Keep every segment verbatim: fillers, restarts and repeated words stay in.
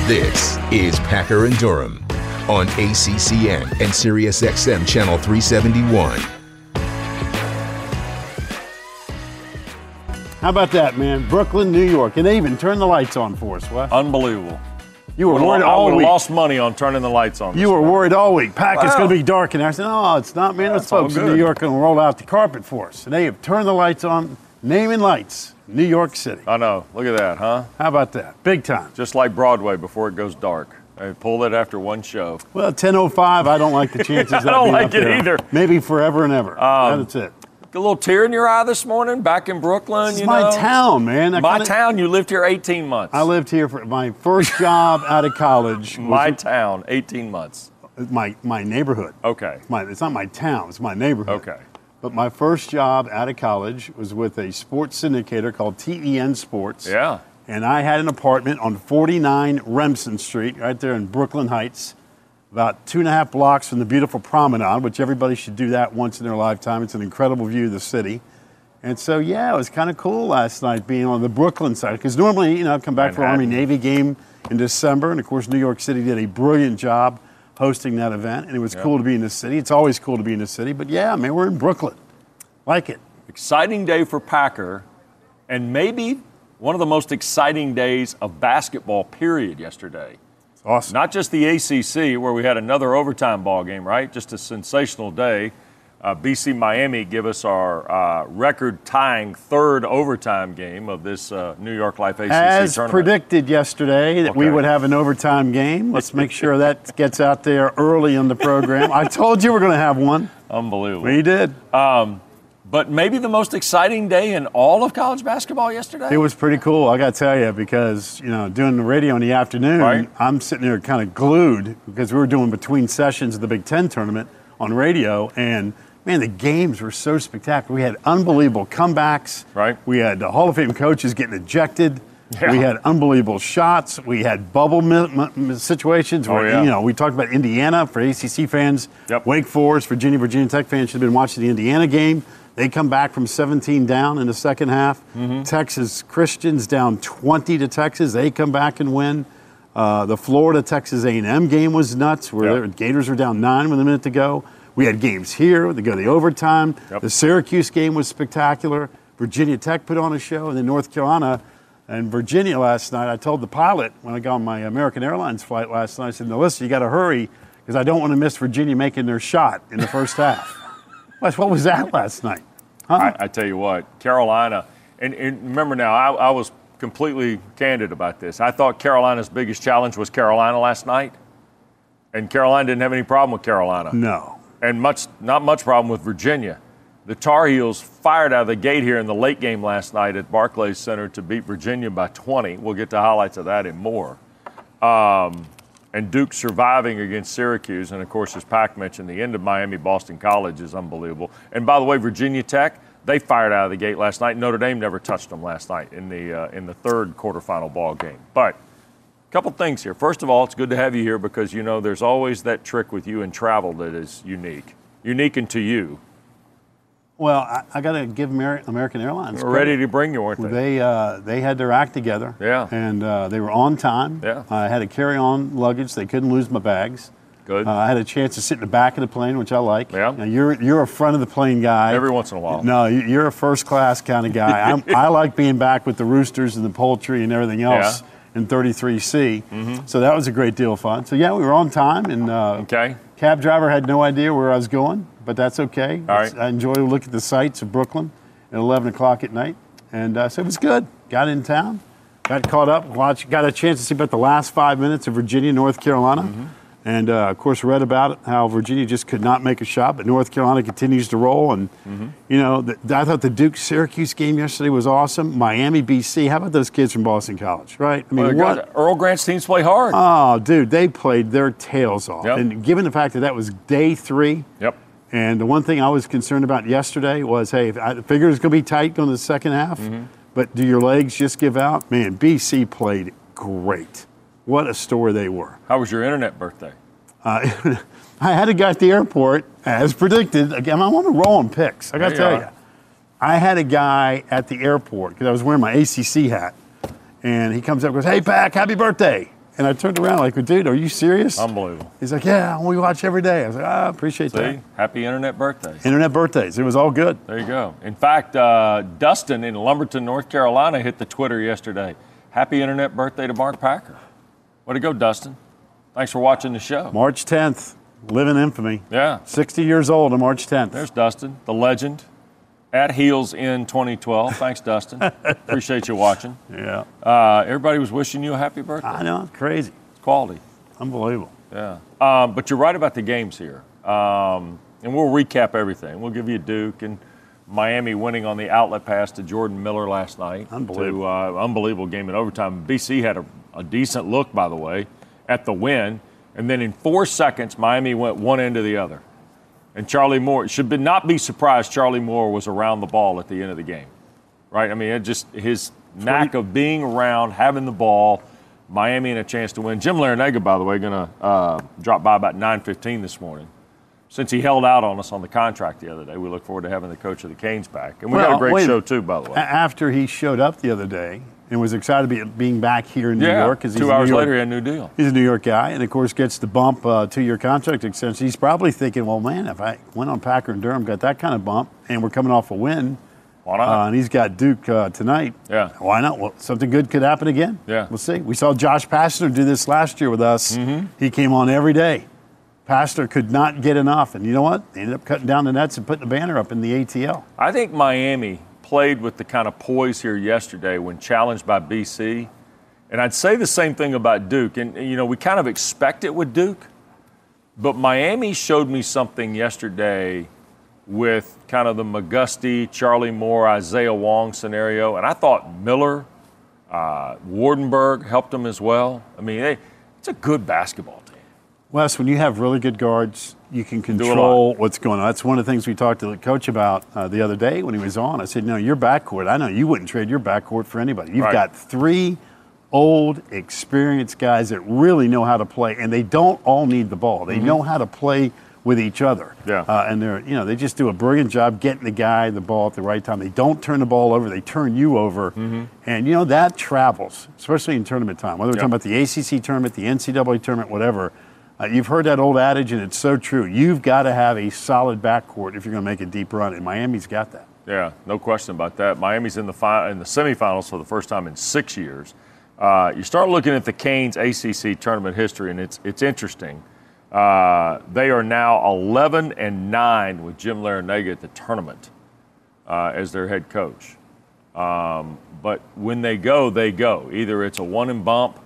This is Packer and Durham on A C C N and Sirius X M Channel three seventy-one. How about that, man? Brooklyn, New York. And they even turned the lights on for us. What? Unbelievable. You were Would've- worried I all would have week. lost money on turning the lights on. You were worried all week. Pack, it's Wow. going to be dark in there. I said, no, it's not, man. Those That's all folks in good. New York are going to roll out the carpet for us. And they have turned the lights on, naming lights, New York City. I know. Look at that, huh? How about that? Big time. Just like Broadway before it goes dark. They pulled it after one show. Well, ten oh five, I don't like the chances of that I don't being like up it there. either. Maybe forever and ever. Um, That's it. A little tear in your eye this morning back in Brooklyn, It's you my know? town, man. I My kinda- town. You lived here eighteen months. I lived here for my first job out of college. was My town, eighteen months. my my neighborhood. Okay. My, it's not my town, it's my neighborhood. Okay. But my first job out of college was with a sports syndicator called T E N Sports. Yeah. And I had an apartment on forty-nine Remsen Street, right there in Brooklyn Heights, about two and a half blocks from the beautiful promenade, which everybody should do that once in their lifetime. It's an incredible view of the city. And so, yeah, it was kind of cool last night being on the Brooklyn side. Because normally, you know, I've come back for Manhattan. Army-Navy game in December. And, of course, New York City did a brilliant job hosting that event. And it was Yeah. cool to be in the city. It's always cool to be in the city. But, yeah, man, we're in Brooklyn. Like it. Exciting day for Packer, and maybe one of the most exciting days of basketball, period, yesterday. It's awesome. Not just the A C C, where we had another overtime ball game, right? Just a sensational day. Uh, B C Miami give us our uh, record-tying third overtime game of this uh, New York Life A C C As tournament. predicted yesterday that we Okay. would have an overtime game. Let's make sure that gets out there early in the program. I told you we're going to have one. Unbelievable. We did. But maybe the most exciting day in all of college basketball yesterday? It was pretty cool, I got to tell you, because, you know, doing the radio in the afternoon, Right. I'm sitting there kind of glued because we were doing between sessions of the Big Ten tournament on radio, and, man, the games were so spectacular. We had unbelievable comebacks. Right. We had the Hall of Fame coaches getting ejected. Yeah. We had unbelievable shots. We had bubble mi- mi- situations where, Oh, yeah. you know, we talked about Indiana for A C C fans. Yep. Wake Forest, Virginia, Virginia Tech fans should have been watching the Indiana game. They come back from seventeen down in the second half. Mm-hmm. Texas Christians down twenty to Texas. They come back and win. Uh, the Florida Texas A and M game was nuts, where Yep. the Gators were down nine with a minute to go. We had games here. They go to the overtime. Yep. The Syracuse game was spectacular. Virginia Tech put on a show, and then North Carolina and Virginia last night. I told the pilot when I got on my American Airlines flight last night, I said, "No, listen, you got to hurry because I don't want to miss Virginia making their shot in the first half." What what was that last night? Huh? I, I tell you what, Carolina, and, and remember now, I, I was completely candid about this. I thought Carolina's biggest challenge was Carolina last night, and Carolina didn't have any problem with Carolina, No. and much not much problem with Virginia. The Tar Heels fired out of the gate here in the late game last night at Barclays Center to beat Virginia by twenty. We'll get to highlights of that and more. Um, and Duke surviving against Syracuse. And, of course, as Pac mentioned, the end of Miami-Boston College is unbelievable. And, by the way, Virginia Tech, they fired out of the gate last night. Notre Dame never touched them last night in the uh, in the third quarterfinal ball game. But a couple things here. First of all, it's good to have you here because, you know, there's always that trick with you in travel that is unique. Unique and to you. Well, I, I got to give Amer- American Airlines We're credit. ready to bring you, weren't they? They uh, they had their act together. Yeah. And uh, they were on time. Yeah. I had to carry on luggage. They couldn't lose my bags. Good. Uh, I had a chance to sit in the back of the plane, which I like. Yeah. Now, you're you're a front of the plane guy. Every once in a while. No, you- you're a first class kind of guy. I'm, I like being back with the roosters and the poultry and everything else in thirty-three C. Mm-hmm. So that was a great deal of fun. So yeah, we were on time, and uh, Okay. cab driver had no idea where I was going, but that's okay. All right. I enjoy to look at the sights of Brooklyn at eleven o'clock at night, and uh, so it was good. Got in town, got caught up, watched, got a chance to see about the last five minutes of Virginia, North Carolina. Mm-hmm. And, uh, of course, read about it, how Virginia just could not make a shot, but North Carolina continues to roll. And, Mm-hmm. you know, the, I thought the Duke-Syracuse game yesterday was awesome. Miami, B C, how about those kids from Boston College, right? I mean, Well, what? Earl Grant's teams play hard. Oh, dude, they played their tails off. Yep. And given the fact that that was day three, Yep. and the one thing I was concerned about yesterday was, hey, if I figured it was going to be tight going to the second half, Mm-hmm. but do your legs just give out? Man, B C played great. What a story they were. How was your internet birthday? Uh, I had a guy at the airport, as predicted. Again, I'm on a roll on picks. I got to There you tell are. you. I had a guy at the airport because I was wearing my A C C hat, and he comes up and goes, "Hey, Pac, happy birthday!" And I turned around like, dude, are you serious? Unbelievable. He's like, yeah, we watch every day. I was like, ah, I appreciate See? that. Happy Internet birthday. Internet birthdays. It was all good. There you go. In fact, uh, Dustin in Lumberton, North Carolina, hit the Twitter yesterday. Happy Internet birthday to Mark Packer. Way to go, Dustin. Thanks for watching the show. March tenth, living infamy. Yeah. sixty years old on March tenth. There's Dustin, the legend. At Heels in twenty twelve. Thanks, Dustin. Appreciate you watching. Yeah. Uh, everybody was wishing you a happy birthday. I know. Crazy. It's quality. Unbelievable. Yeah. Um, but you're right about the games here. Um, and we'll recap everything. We'll give you Duke and Miami winning on the outlet pass to Jordan Miller last night. Unbelievable. To, uh, unbelievable game in overtime. B C had a, a decent look, by the way, at the win. And then in four seconds, Miami went one end to the other. And Charlie Moore, should be, not be surprised Charlie Moore was around the ball at the end of the game, right? I mean, it just his knack of being around, having the ball, Miami and a chance to win. Jim Larinaga, by the way, going to uh, drop by about nine fifteen this morning. Since he held out on us on the contract the other day, we look forward to having the coach of the Canes back. And we well, got a great wait, show, too, by the way. After he showed up the other day and was excited to be being back here in New yeah, York. Cause he's two a hours New York, later, he had a new deal. He's a New York guy, and, of course, gets the bump uh, two-year contract extension. He's probably thinking, well, man, if I went on Packer and Durham, got that kind of bump, and we're coming off a win, why not? Uh, and he's got Duke uh, tonight. Yeah. Why not? Well, something good could happen again. Yeah. We'll see. We saw Josh Pastner do this last year with us. Mm-hmm. He came on every day. Pastner could not get enough, and you know what? They ended up cutting down the nets and putting the banner up in the A T L. I think Miami played with the kind of poise here yesterday when challenged by B C. And I'd say the same thing about Duke. And, you know, we kind of expect it with Duke. But Miami showed me something yesterday with kind of the McGusty, Charlie Moore, Isaiah Wong scenario. And I thought Miller, uh, Wardenberg helped them as well. I mean, they, it's a good basketball team. Wes, when you have really good guards, you can control what's going on. That's one of the things we talked to the coach about uh, the other day when he was on. I said, no, your backcourt, I know you wouldn't trade your backcourt for anybody. You've right. got three old, experienced guys that really know how to play, and they don't all need the ball. They mm-hmm. know how to play with each other. Yeah. Uh, and they're, you know, they just do a brilliant job getting the guy the ball at the right time. They don't turn the ball over. They turn you over. Mm-hmm. And, you know, that travels, especially in tournament time. Whether we're yep. talking about the A C C tournament, the N C double A tournament, whatever. Uh, you've heard that old adage, and it's so true. You've got to have a solid backcourt if you're going to make a deep run, and Miami's got that. Yeah, no question about that. Miami's in the fi- in the semifinals for the first time in six years. Uh, you start looking at the Canes A C C tournament history, and it's it's interesting. Uh, they are now eleven and nine with Jim Larinaga at the tournament uh, as their head coach. Um, but when they go, they go. Either it's a one and bump,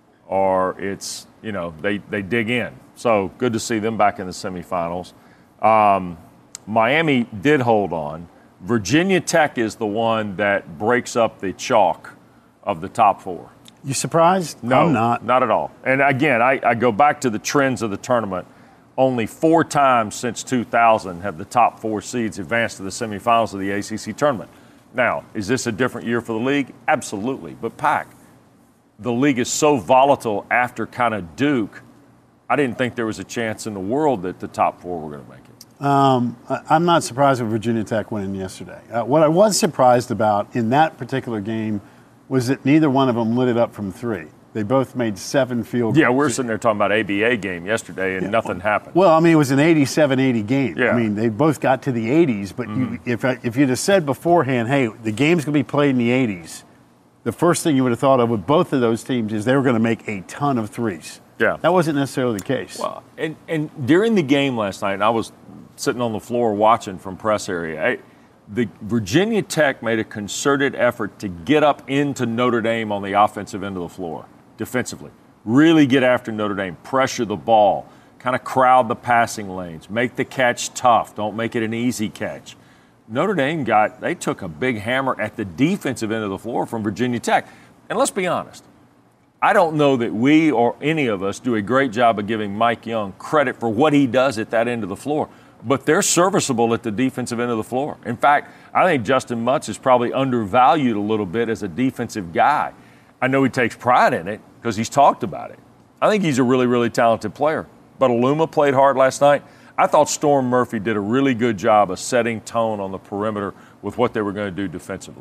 or it's you know they they dig in. So good to see them back in the semifinals. Um, Miami did hold on. Virginia Tech is the one that breaks up the chalk of the top four. You surprised? No, I'm not. Not at all. And again, I, I go back to the trends of the tournament. Only four times since two thousand have the top four seeds advanced to the semifinals of the A C C tournament. Now, is this a different year for the league? Absolutely. But, Pac, the league is so volatile after kind of Duke, I didn't think there was a chance in the world that the top four were going to make it. Um, I'm not surprised with Virginia Tech winning yesterday. Uh, what I was surprised about in that particular game was that neither one of them lit it up from three. They both made seven field goals. Yeah, we're sitting there talking about A B A game yesterday, and yeah. nothing happened. Well, I mean, it was an eighty-seven eighty game. Yeah. I mean, they both got to the eighties, but mm-hmm. you, if if you'd have said beforehand, hey, the game's going to be played in the eighties, the first thing you would have thought of with both of those teams is they were going to make a ton of threes. Yeah. That wasn't necessarily the case. Well, and, and during the game last night, I was sitting on the floor watching from press area. I, The Virginia Tech made a concerted effort to get up into Notre Dame on the offensive end of the floor, defensively. Really get after Notre Dame, pressure the ball, kind of crowd the passing lanes, make the catch tough, don't make it an easy catch. Notre Dame got, they took a big hammer at the defensive end of the floor from Virginia Tech. And let's be honest, I don't know that we or any of us do a great job of giving Mike Young credit for what he does at that end of the floor. But they're serviceable at the defensive end of the floor. In fact, I think Justin Mutz is probably undervalued a little bit as a defensive guy. I know he takes pride in it because he's talked about it. I think he's a really, really talented player. But Aluma played hard last night. I thought Storm Murphy did a really good job of setting tone on the perimeter with what they were going to do defensively.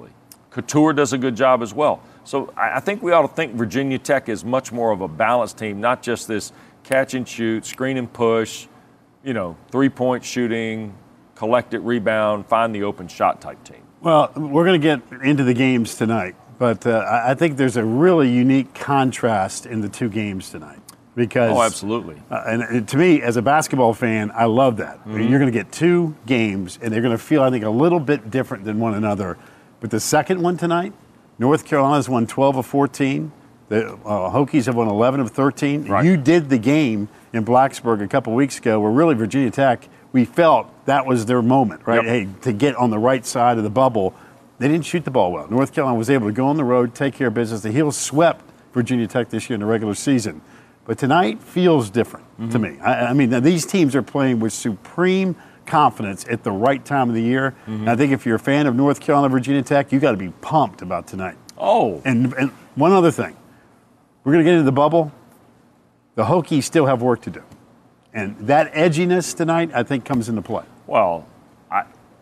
Couture does a good job as well. So I think we ought to think Virginia Tech is much more of a balanced team, not just this catch and shoot, screen and push, you know, three-point shooting, collect it, rebound, find the open shot type team. Well, we're going to get into the games tonight, but uh, I think there's a really unique contrast in the two games tonight. Because, oh, absolutely. Uh, and, and to me, as a basketball fan, I love that. Mm-hmm. You're going to get two games, and they're going to feel, I think, a little bit different than one another. But the second one tonight, North Carolina's won twelve of fourteen. The uh, Hokies have won eleven of thirteen. Right. You did the game in Blacksburg a couple weeks ago where really Virginia Tech, we felt that was their moment, right? Yep. Hey, to get on the right side of the bubble. They didn't shoot the ball well. North Carolina was able to go on the road, take care of business. The Heels swept Virginia Tech this year in the regular season. But tonight feels different mm-hmm. to me. I, I mean, these teams are playing with supreme confidence at the right time of the year. Mm-hmm. And I think if you're a fan of North Carolina, Virginia Tech, you got to be pumped about tonight. Oh. And, and one other thing. We're going to get into the bubble. The Hokies still have work to do. And that edginess tonight, I think, comes into play. Well, I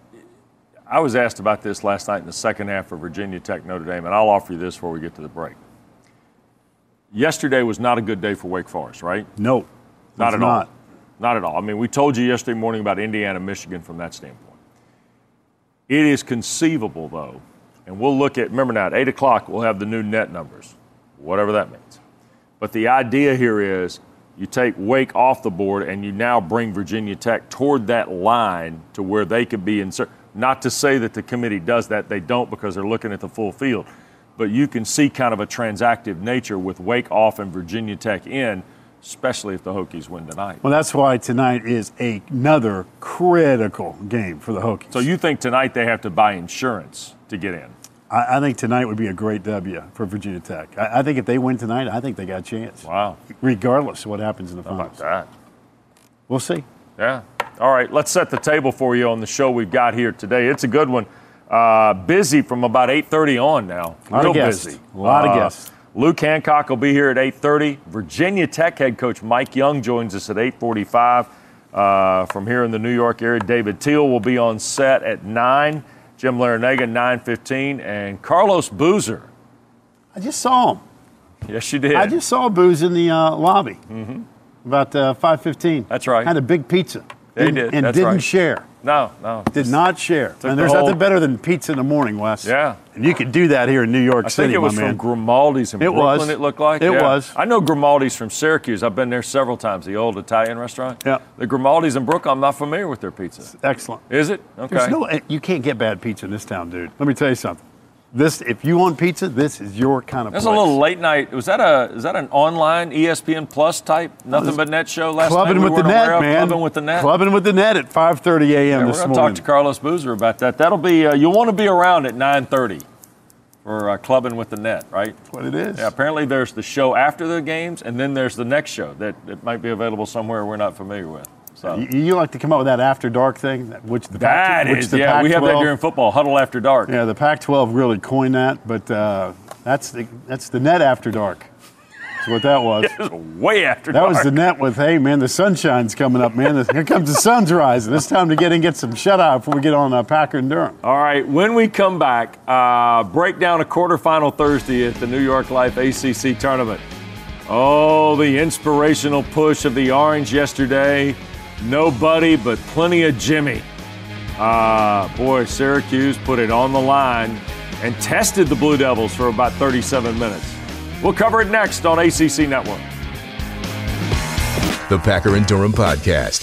I was asked about this last night in the second half of Virginia Tech Notre Dame, and I'll offer you this before we get to the break. Yesterday was not a good day for Wake Forest, right? No, not at not. all. Not at all. I mean, we told you yesterday morning about Indiana, Michigan from that standpoint. It is conceivable, though, and we'll look at, remember now, at eight o'clock, we'll have the new net numbers, whatever that means. But the idea here is you take Wake off the board and you now bring Virginia Tech toward that line to where they could be inserted. Not to say that the committee does that. They don't because they're looking at the full field. But you can see kind of a transactive nature with Wake off and Virginia Tech in, especially if the Hokies win tonight. Well, that's why tonight is a, another critical game for the Hokies. So you think tonight they have to buy insurance to get in? I, I think tonight would be a great W for Virginia Tech. I, I think if they win tonight, I think they got a chance. Wow. Regardless of what happens in the How finals. about that? We'll see. Yeah. All right, let's set the table for you on the show we've got here today. It's a good one. Uh, busy from about eight thirty on now. A lot Real of guests. busy. A lot uh, of guests. Luke Hancock will be here at eight thirty. Virginia Tech head coach Mike Young joins us at eight forty-five. Uh, from here in the New York area, David Teal will be on set at nine. Jim Larinaga, nine fifteen. And Carlos Boozer. I just saw him. Yes, you did. I just saw Booze in the uh, lobby mm-hmm. about uh, five fifteen. That's right. Had a big pizza. Yeah, he did. And That's didn't right. share. No, no. Did not share. And the there's whole- nothing better than pizza in the morning, Wes. Yeah. And you could do that here in New York I City, think it was my from man. Grimaldi's in It Brooklyn, was. it looked like. It Yeah. was. I know Grimaldi's from Syracuse. I've been there several times, the old Italian restaurant. Yeah. The Grimaldi's in Brooklyn, I'm not familiar with their pizza. Excellent. Is it? Okay. There's no, you can't get bad pizza in this town, dude. Let me tell you something. This, if you want pizza, this is your kind of That's place. a little late night. Was that a is that an online E S P N Plus type Nothing But Net show last Clubbing night? with we the weren't aware net, of? man. Clubbing with the net. Clubbing with the net at five thirty a.m. Yeah, this we're going to morning. talk to Carlos Boozer about that. That'll be uh, you'll want to be around at nine thirty for uh, Clubbing with the Net, right? That's what it is. Yeah. Apparently, there's the show after the games, and then there's the next show that, that might be available somewhere we're not familiar with. So You, you like to come up with that after dark thing, that- which the that Pac, which is the yeah. We have that Pac twelve during football huddle after dark. Yeah, the Pac twelve really coined that, but uh, that's the that's the net after dark. That's what that was. It was way after That dark. was the net with, hey, man, the sunshine's coming up, man. Here comes the sun's rising. It's time to get in and get some shut-eye before we get on uh, Packer and Durham. All right, when we come back, uh, break down a quarterfinal Thursday at the New York Life A C C Tournament. Oh, the inspirational push of the Orange yesterday. Nobody but plenty of Jimmy. Uh, boy, Syracuse put it on the line and tested the Blue Devils for about thirty-seven minutes. We'll cover it next on A C C Network. The Packer and Durham Podcast.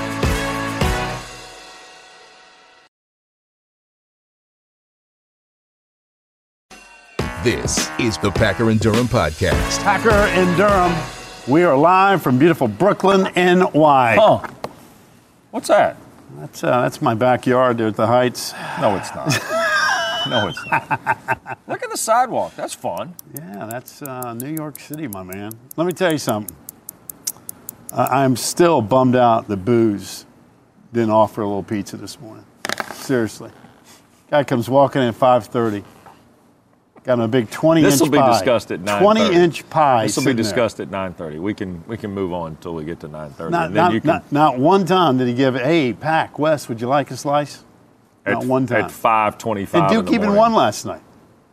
This is the Packer and Durham Podcast. Packer and Durham, we are live from beautiful Brooklyn, N Y. Oh, what's that? That's, uh, that's my backyard there at the Heights. No, it's not. No, it's not. Look at the sidewalk. That's fun. Yeah, that's uh, New York City, my man. Let me tell you something. I- I'm still bummed out that Booze didn't offer a little pizza this morning. Seriously. Guy comes walking in at five thirty. Got him a big twenty-inch pie. This will be discussed at nine thirty. twenty-inch pie. This will be sitting there. discussed at nine thirty. We can we can move on until we get to nine thirty. Not, and then not, you can, not, not one time did he give, hey, Pack, Wes, would you like a slice? at, Not one time. At five twenty-five And in Duke the even morning. won last night.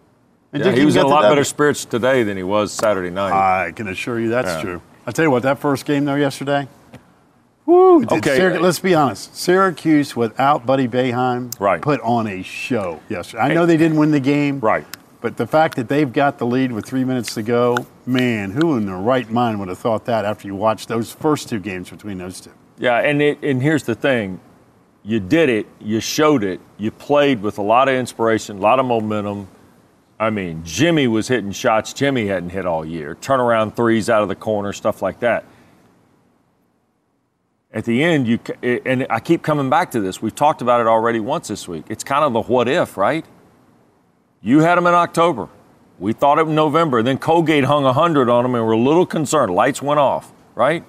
And yeah, Duke he was in a lot W. better spirits today than he was Saturday night. I can assure you that's yeah. true. I'll tell you what, that first game, though, yesterday, woo, okay. Syrac- let's be honest. Syracuse, without Buddy Boeheim, right. put on a show yesterday. I know they didn't win the game. Right. But the fact that they've got the lead with three minutes to go, man, who in their right mind would have thought that after you watched those first two games between those two? Yeah, and it, and here's the thing. You did it. You showed it. You played with a lot of inspiration, a lot of momentum. I mean, Jimmy was hitting shots Jimmy hadn't hit all year. Turnaround threes out of the corner, stuff like that. At the end, you and I keep coming back to this. We've talked about it already once this week. It's kind of the what if, right? You had them in October. We thought it in November. Then Colgate hung one hundred on them and were a little concerned. Lights went off, right?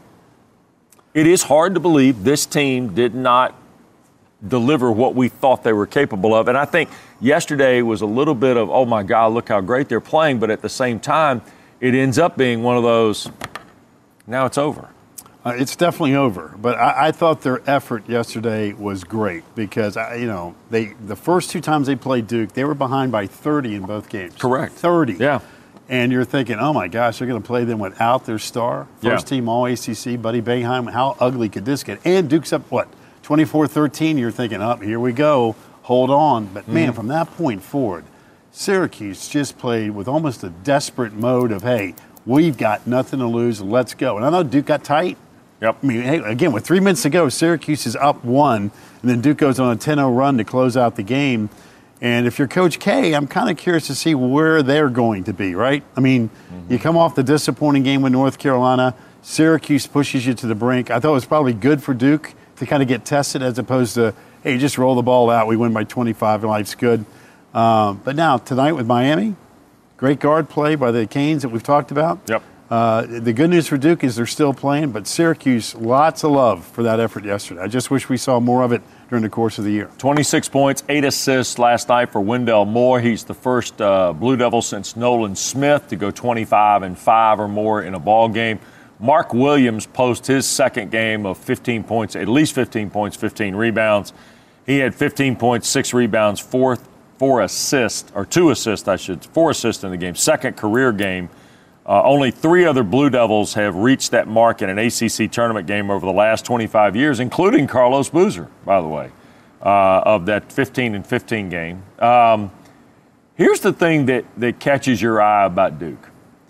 It is hard to believe this team did not deliver what we thought they were capable of. And I think yesterday was a little bit of, oh, my God, look how great they're playing. But at the same time, it ends up being one of those, now it's over. Uh, it's definitely over, but I, I thought their effort yesterday was great because, I, you know, they the first two times they played Duke, they were behind by thirty in both games. Correct. thirty. Yeah. And you're thinking, oh, my gosh, they're going to play them without their star. First yeah. team All A C C, Buddy Boeheim. How ugly could this get? And Duke's up, what, twenty-four thirteen? You're thinking, oh, here we go. Hold on. But, man, mm-hmm. from that point forward, Syracuse just played with almost a desperate mode of, hey, we've got nothing to lose. Let's go. And I know Duke got tight. Yep. I mean, hey, again, with three minutes to go, Syracuse is up one, and then Duke goes on a ten oh run to close out the game. And if you're Coach K, I'm kind of curious to see where they're going to be, right? I mean, mm-hmm. you come off the disappointing game with North Carolina. Syracuse pushes you to the brink. I thought it was probably good for Duke to kind of get tested as opposed to, hey, just roll the ball out. We win by twenty-five, and life's good. Um, but now, tonight with Miami, great guard play by the Canes that we've talked about. Yep. Uh, the good news for Duke is they're still playing, but Syracuse, lots of love for that effort yesterday. I just wish we saw more of it during the course of the year. twenty-six points, eight assists last night for Wendell Moore. He's the first uh, Blue Devil since Nolan Smith to go twenty-five and five or more in a ball game. Mark Williams posts his second game of fifteen points, at least fifteen points, fifteen rebounds. He had fifteen points, six rebounds, four, four assists, or two assists, I should, four assists in the game, second career game. Uh, only three other Blue Devils have reached that mark in an A C C tournament game over the last twenty-five years, including Carlos Boozer, by the way, uh, of that fifteen and fifteen game. Um, here's the thing that, that catches your eye about Duke.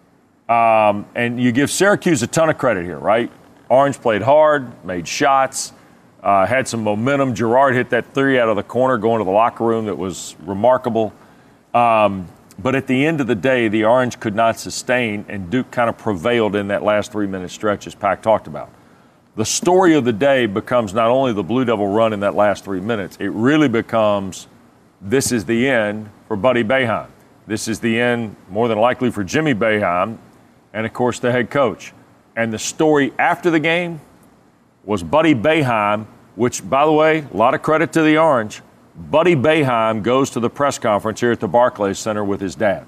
Um, and you give Syracuse a ton of credit here, right? Orange played hard, made shots, uh, had some momentum. Gerard hit that three out of the corner going to the locker room that was remarkable. Um, But at the end of the day, the Orange could not sustain, and Duke kind of prevailed in that last three-minute stretch, as Pac talked about. The story of the day becomes not only the Blue Devil run in that last three minutes, it really becomes this is the end for Buddy Boeheim. This is the end, more than likely, for Jimmy Boeheim and, of course, the head coach. And the story after the game was Buddy Boeheim, which, by the way, a lot of credit to the Orange, Buddy Boeheim goes to the press conference here at the Barclays Center with his dad.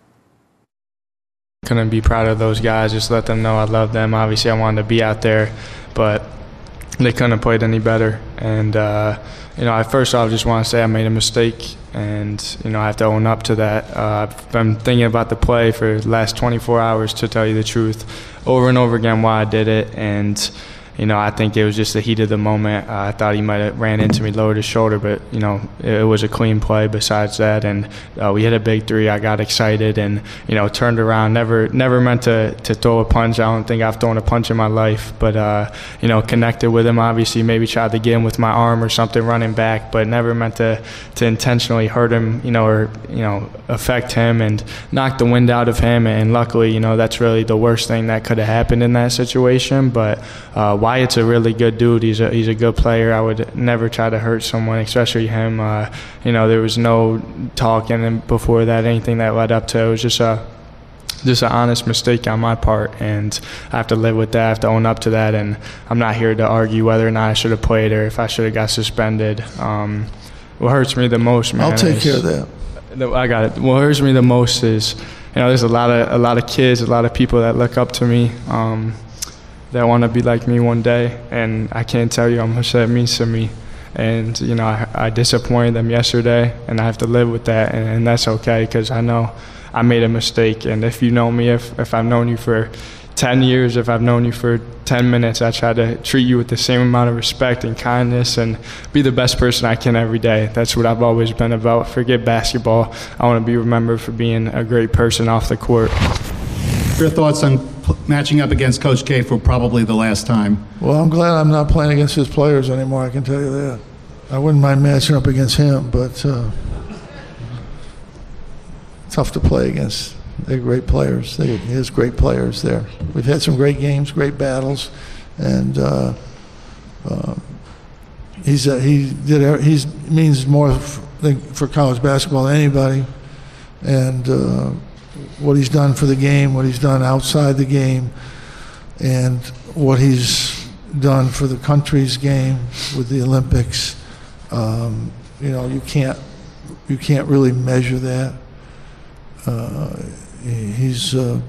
Couldn't be proud of those guys. Just let them know I love them. Obviously, I wanted to be out there, but they couldn't have played any better. And, uh, you know, I first off just want to say I made a mistake, and, you know, I have to own up to that. Uh, I've been thinking about the play for the last twenty-four hours, to tell you the truth, over and over again why I did it. And, you know, I think it was just the heat of the moment. Uh, I thought he might have ran into me, lowered his shoulder, but, you know, it, it was a clean play besides that. And uh, we hit a big three. I got excited and, you know, turned around. Never never meant to, to throw a punch. I don't think I've thrown a punch in my life. But, uh, you know, connected with him, obviously, maybe tried to get him with my arm or something running back, but never meant to, to intentionally hurt him, you know, or, you know, affect him and knock the wind out of him. And luckily, you know, that's really the worst thing that could have happened in that situation. But uh, Wyatt's a really good dude. He's a he's a good player. I would never try to hurt someone, especially him. Uh, you know, there was no talk in him before that, anything that led up to it. It was just a just an honest mistake on my part, and I have to live with that. I have to own up to that, and I'm not here to argue whether or not I should have played or if I should have got suspended. Um, what hurts me the most, man, I'll take is, care of that. I got it. What hurts me the most is, you know, there's a lot of a lot of kids, a lot of people that look up to me. Um, that want to be like me one day, and I can't tell you how much that means to me. And, you know, I, I disappointed them yesterday, and I have to live with that, and, and that's okay because I know I made a mistake. And if you know me, if, if I've known you for ten years, if I've known you for ten minutes, I try to treat you with the same amount of respect and kindness and be the best person I can every day. That's what I've always been about. Forget basketball. I want to be remembered for being a great person off the court. Your thoughts on p- matching up against Coach K for probably the last time? Well, I'm glad I'm not playing against his players anymore, I can tell you that. I wouldn't mind matching up against him, but uh, tough to play against. They're great players. They, he has great players there. We've had some great games, great battles, and uh, uh, he's uh, he did he means more f- for college basketball than anybody. And uh, what he's done for the game, what he's done outside the game, and what he's done for the country's game with the Olympics. Um, you know, you can't you can't really measure that. Uh, He's uh,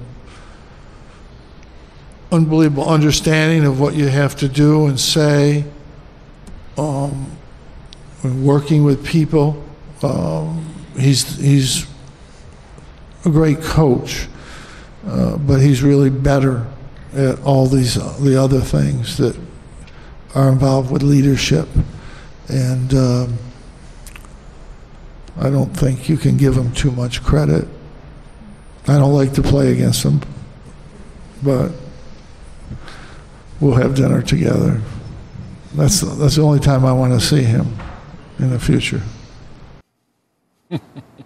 unbelievable understanding of what you have to do and say, um, when working with people. Um, he's he's a great coach, uh, but he's really better at all these the other things that are involved with leadership, and um, I don't think you can give him too much credit. I don't like to play against him, but we'll have dinner together. That's that's the only time I want to see him in the future. He's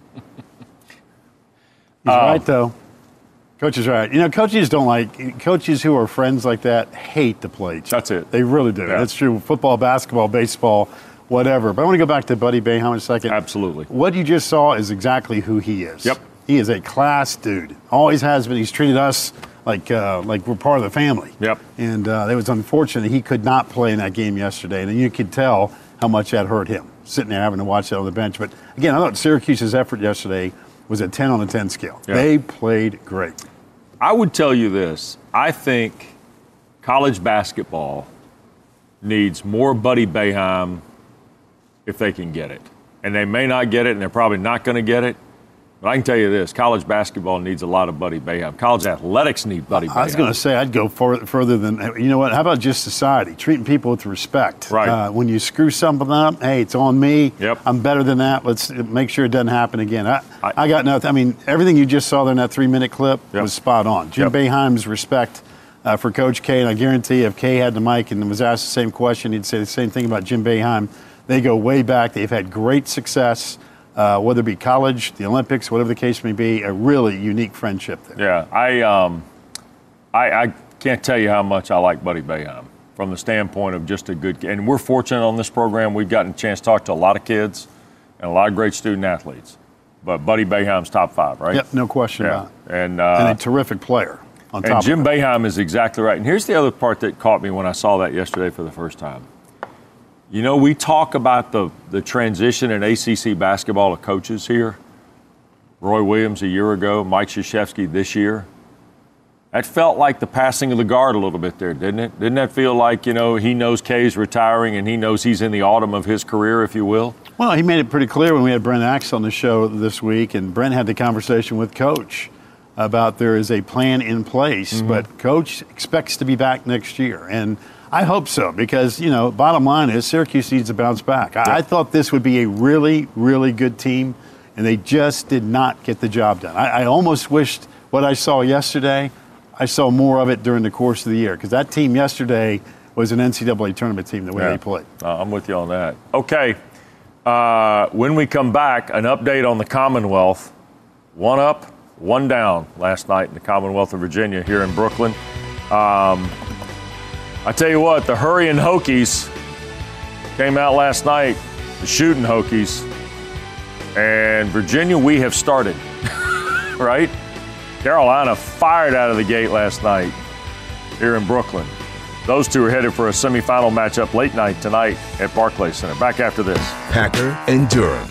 right, though. Coach is right. You know, coaches don't like, coaches who are friends like that hate to play each other. That's it. They really do. Yeah. That's true. Football, basketball, baseball, whatever. But I want to go back to Buddy Boeheim in a second. Absolutely. What you just saw is exactly who he is. Yep. He is a class dude. Always has been. He's treated us like uh, like we're part of the family. Yep. And uh, it was unfortunate he could not play in that game yesterday. And you could tell how much that hurt him, sitting there having to watch that on the bench. But, again, I thought Syracuse's effort yesterday was a ten on a ten scale. Yep. They played great. I would tell you this. I think college basketball needs more Buddy Boeheim if they can get it. And they may not get it, and they're probably not going to get it. But I can tell you this, college basketball needs a lot of Buddy Boeheim. College athletics need Buddy Boeheim. I was going to say, I'd go for, further than, you know what, how about just society? Treating people with respect. Right. Uh, when you screw something up, hey, it's on me. Yep. I'm better than that. Let's make sure it doesn't happen again. I, I, I got nothing. I mean, everything you just saw there in that three-minute clip Yep. was spot on. Jim Yep. Boeheim's respect uh, for Coach K, and I guarantee if K had the mic and was asked the same question, he'd say the same thing about Jim Boeheim. They go way back. They've had great success. Uh, whether it be college, the Olympics, whatever the case may be, a really unique friendship there. Yeah, I, um, I, I can't tell you how much I like Buddy Boeheim from the standpoint of just a good – and we're fortunate on this program. We've gotten a chance to talk to a lot of kids and a lot of great student athletes. But Buddy Boeheim's top five, right? Yep, no question Yeah. about it. And, uh, and a terrific player on top and Jim of it. Boeheim is exactly right. And here's the other part that caught me when I saw that yesterday for the first time. You know, we talk about the, the transition in A C C basketball of coaches here. Roy Williams a year ago, Mike Krzyzewski this year. That felt like the passing of the guard a little bit there, didn't it? Didn't that feel like, you know, he knows Kay's retiring and he knows he's in the autumn of his career, if you will? Well, he made it pretty clear when we had Brent Axe on the show this week, and Brent had the conversation with Coach about there is a plan in place, mm-hmm. but Coach expects to be back next year. And I hope so, because, you know, bottom line is Syracuse needs to bounce back. I, yeah. I thought this would be a really, really good team, and they just did not get the job done. I, I almost wished what I saw yesterday, I saw more of it during the course of the year, because that team yesterday was an N C double A tournament team the way yeah. they played. Uh, I'm with you on that. Okay, uh, when we come back, an update on the Commonwealth. One up, one down last night in the Commonwealth of Virginia here in Brooklyn. Um, I tell you what, the hurrying Hokies came out last night, the shooting Hokies, and Virginia, we have started, right? Carolina fired out of the gate last night here in Brooklyn. Those two are headed for a semifinal matchup late night tonight at Barclays Center. Back after this. Packer and Durham.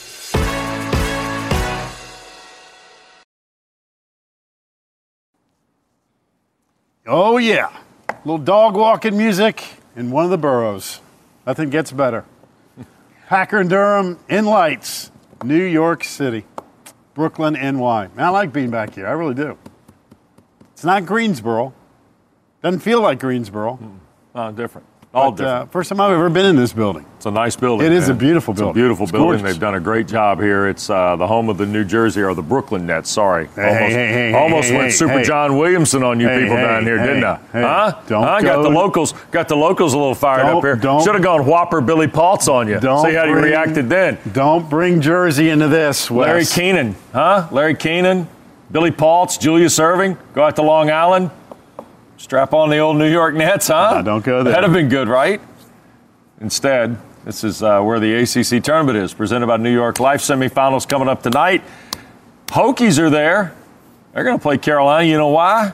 Oh, yeah. A little dog walking music in one of the boroughs. Nothing gets better. Packer and Durham in lights, New York City, Brooklyn, N Y. Man, I like being back here. I really do. It's not Greensboro. Doesn't feel like Greensboro. Uh, different. All but, different. Uh, first time I've ever been in this building. It's a nice building. It is man. a beautiful It's building. a beautiful It's building. gorgeous. They've done a great job here. It's uh, the home of the New Jersey or the Brooklyn Nets. Sorry, Hey, almost, hey, hey, almost hey, went hey, Super hey. John Williamson on you Hey, people hey, down here, hey, didn't I? hey, huh? don't huh? Got go- the locals. Got the locals a little fired Don't- up here. don't- Should have gone Whopper Billy Paltz on you. Don't See how you bring- reacted then. Don't bring Jersey into this, Wes. Larry Keenan, huh? Larry Keenan, Billy Paltz, Julius Erving. Go out to Long Island. Strap on the old New York Nets, huh? Nah, don't go there. That'd have been good, right? Instead, this is uh, where the A C C tournament is, presented by New York Life. Semifinals coming up tonight. Hokies are there. They're going to play Carolina. You know why?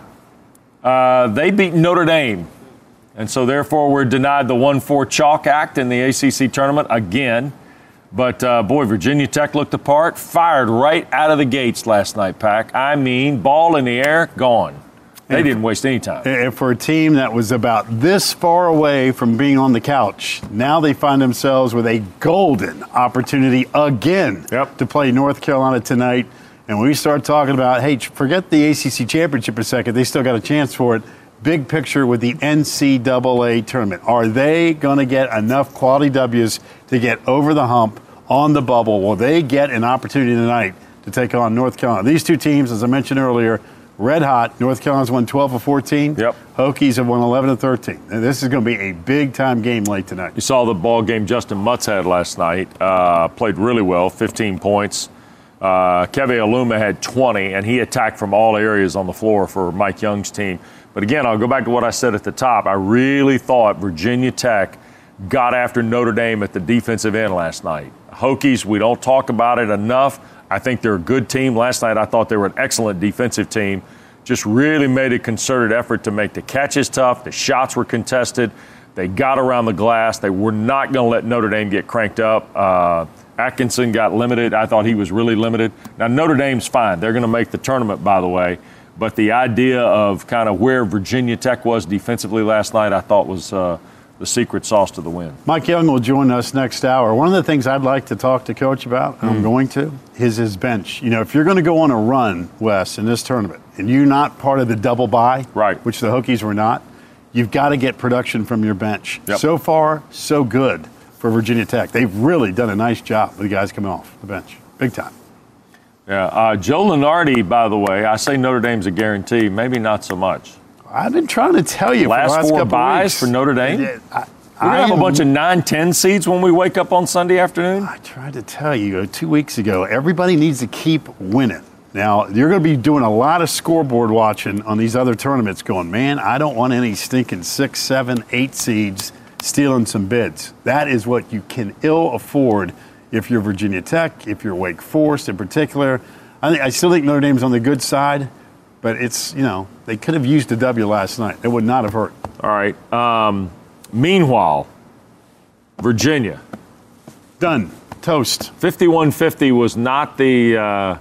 Uh, they beat Notre Dame. And so, therefore, we're denied the one four chalk act in the A C C tournament again. But, uh, boy, Virginia Tech looked the part, fired right out of the gates last night, Pack. I mean, ball in the air, gone. They didn't waste any time. And for a team that was about this far away from being on the couch, now they find themselves with a golden opportunity again Yep. to play North Carolina tonight. And when we start talking about, hey, forget the A C C championship for a second, they still got a chance for it. Big picture with the N C double A tournament. Are they going to get enough quality W's to get over the hump on the bubble? Will they get an opportunity tonight to take on North Carolina? These two teams, as I mentioned earlier, red hot. North Carolina's won twelve of fourteen. Yep. Hokies have won eleven of thirteen. And this is going to be a big-time game late tonight. You saw the ball game Justin Mutz had last night. Uh, played really well, fifteen points. Uh, Keve Aluma had twenty, and he attacked from all areas on the floor for Mike Young's team. But again, I'll go back to what I said at the top. I really thought Virginia Tech got after Notre Dame at the defensive end last night. Hokies, we don't talk about it enough. I think they're a good team. Last night I thought they were an excellent defensive team. Just really made a concerted effort to make the catches tough. The shots were contested. They got around the glass. They were not going to let Notre Dame get cranked up. Uh, Atkinson got limited. I thought he was really limited. Now, Notre Dame's fine. They're going to make the tournament, by the way. But the idea of kind of where Virginia Tech was defensively last night, I thought was uh, the secret sauce to the win. Mike Young will join us next hour. One of the things I'd like to talk to Coach about, and I'm going to, is his bench. You know, if you're going to go on a run, Wes, in this tournament, and you're not part of the double bye, Right. which the Hokies were not, you've got to get production from your bench. Yep. So far, so good for Virginia Tech. They've really done a nice job with the guys coming off the bench. Big time. Yeah, uh, Joe Lunardi, by the way, I say Notre Dame's a guarantee. Maybe not so much. I've been trying to tell you Last, for the last four couple buys weeks. for Notre Dame? I, We're going to have a am- bunch of nine, ten seeds when we wake up on Sunday afternoon? I tried to tell you uh, two weeks ago, everybody needs to keep winning. Now, you're going to be doing a lot of scoreboard watching on these other tournaments going, man, I don't want any stinking six, seven, eight seeds stealing some bids. That is what you can ill afford if you're Virginia Tech, if you're Wake Forest in particular. I, think, I still think Notre Dame's on the good side, but it's, you know, they could have used a W last night. It would not have hurt. All right. Um, meanwhile, Virginia. Done. Toast. fifty-one fifty was not the uh,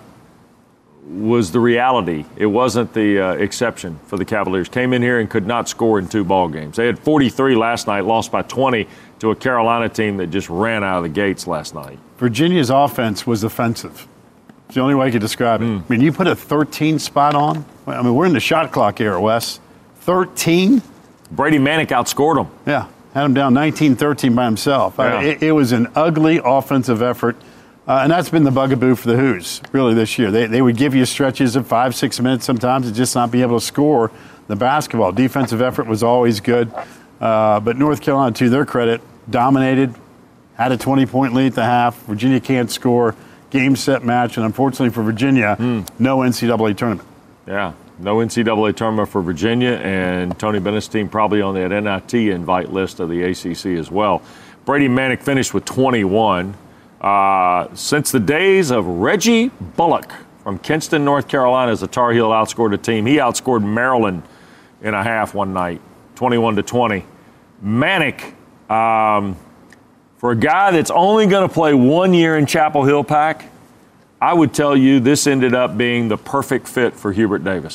was the reality. It wasn't the uh, exception for the Cavaliers. Came in here and could not score in two ball games. They had forty-three last night, lost by twenty to a Carolina team that just ran out of the gates last night. Virginia's offense was offensive. It's the only way I could describe it. Mm. I mean, you put a thirteen spot on. I mean, we're in the shot clock era, Wes. thirteen? Brady Manick outscored them. Yeah. Had him down nineteen thirteen by himself. Yeah. Uh, it, it was an ugly offensive effort. Uh, and that's been the bugaboo for the Hoos, really, this year. They, they would give you stretches of five, six minutes sometimes and just not be able to score the basketball. Defensive effort was always good. Uh, but North Carolina, to their credit, dominated, had a twenty-point lead at the half. Virginia can't score. Game, set, match. And unfortunately for Virginia, Mm. no N C double A tournament. Yeah, no N C double A tournament for Virginia, and Tony Bennett's team probably on that N I T invite list of the A C C as well. Brady Manick finished with twenty-one. Uh, since the days of Reggie Bullock from Kinston, North Carolina, as the Tar Heel outscored a team, he outscored Maryland in a half one night, twenty-one to twenty. Manick, um, for a guy that's only going to play one year in Chapel Hill, Pack, I would tell you this ended up being the perfect fit for Hubert Davis.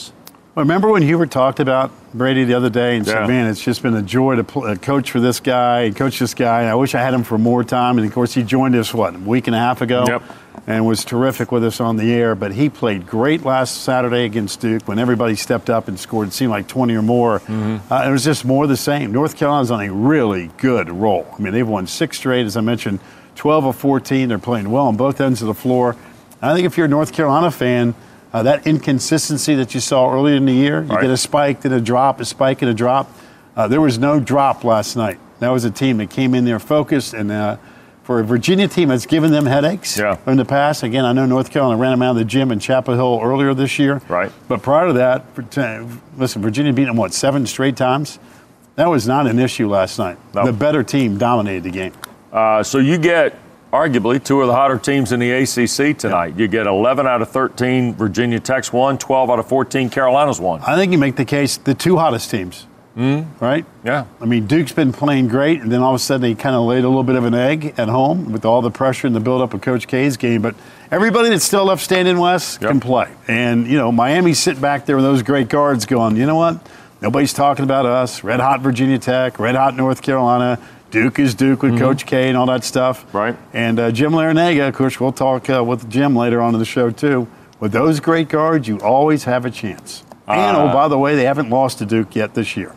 Remember when Hubert talked about Brady the other day and Yeah. said, man, it's just been a joy to pl- uh, coach for this guy and coach this guy. I wish I had him for more time. And, of course, he joined us, what, a week and a half ago? Yep. And was terrific with us on the air. But he played great last Saturday against Duke when everybody stepped up and scored. It seemed like twenty or more. Mm-hmm. Uh, it was just more of the same. North Carolina's on a really good roll. I mean, they've won six straight, as I mentioned, twelve of fourteen. They're playing well on both ends of the floor. And I think if you're a North Carolina fan, Uh, that inconsistency that you saw earlier in the year, you right. get a spike, then a drop, a spike, and a drop. Uh, there was no drop last night. That was a team that came in there focused, and uh, for a Virginia team that's given them headaches yeah. in the past. Again, I know North Carolina ran them out of the gym in Chapel Hill earlier this year. Right. But prior to that, listen, Virginia beat them, what, seven straight times? That was not an issue last night. No. The better team dominated the game. Uh, so you get arguably two of the hotter teams in the A C C tonight. You get eleven out of thirteen, Virginia Tech's won, twelve out of fourteen, Carolina's won. I think you make the case, the two hottest teams, mm. right? Yeah. I mean, Duke's been playing great, and then all of a sudden they kind of laid a little bit of an egg at home with all the pressure and the build-up of Coach K's game. But everybody that's still left standing west yep. can play. And, you know, Miami's sitting back there with those great guards going, you know what? Nobody's talking about us. Red hot Virginia Tech, red hot North Carolina. Duke is Duke with mm-hmm. Coach K and all that stuff. Right. And uh, Jim Larinaga, of course, we'll talk uh, with Jim later on in the show, too. With those great guards, you always have a chance. Uh, and, oh, by the way, they haven't lost to Duke yet this year.